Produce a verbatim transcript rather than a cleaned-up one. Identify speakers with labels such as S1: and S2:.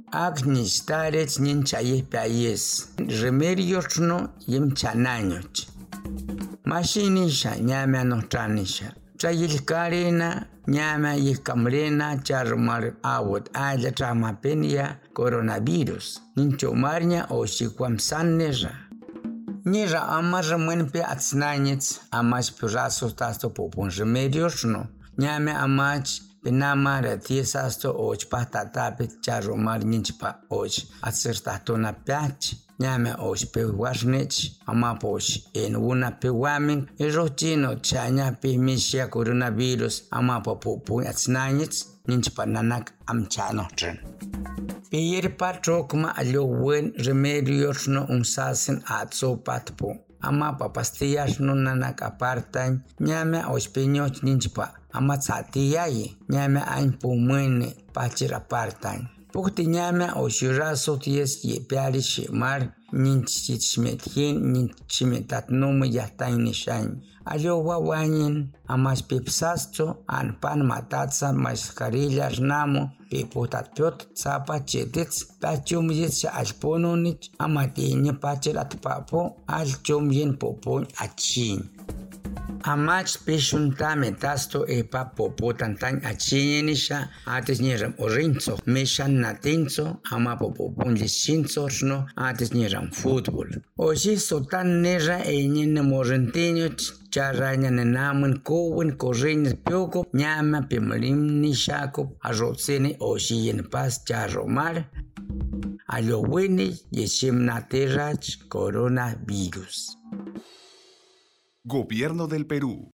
S1: Agnis tarets nin chayes payes. Remedios no yem chanañoch. Mashinisha ñame anotranisha. Chayil karena ñame yikamrena charmar awot aya tramapenia coronavirus. Ninchomarña o shikwam sanneja. Nira amar muenpe atsnañets amach purazo tasto popon remedios no. Ñame amach Penama retisasto och patatape charomar ninchpa och acertatona piach ñame och pewarnech amapoch en una pewamin erochino chaña pe misia coronavirus amapopu atsnañets ninchpa nanak amchano tren. Peyer patrokma allo buen remedios no unsasen atso patpo. Ama pastillas no nanak apartan ñame ospeñoch ninchpa ama tsatiyayi ñame ain pumene pachir apartan pukti ñame oshiraso ties ye piari shimar ninchichmethin ninchimetatnum yahtain nishan allo wawañin amas pipsasto an pan matatsa mascarillas namo piputatpiot tsapa chetets tachumyets alpononich amatiña pachir atpapo alchumyen popon achin. Amach pishunta metasto epa popo tantan achinisha ates nieram orinzo meshan natinzo ama popo lishinzo no ates nieram fútbol. Oshi sotan nera e nyen morentino charaña nenamun kowen corrin pioko ñama pimlim nishako arrotsene oshi en paz charomar alowini yeshim naterach coronavirus.
S2: Gobierno del Perú.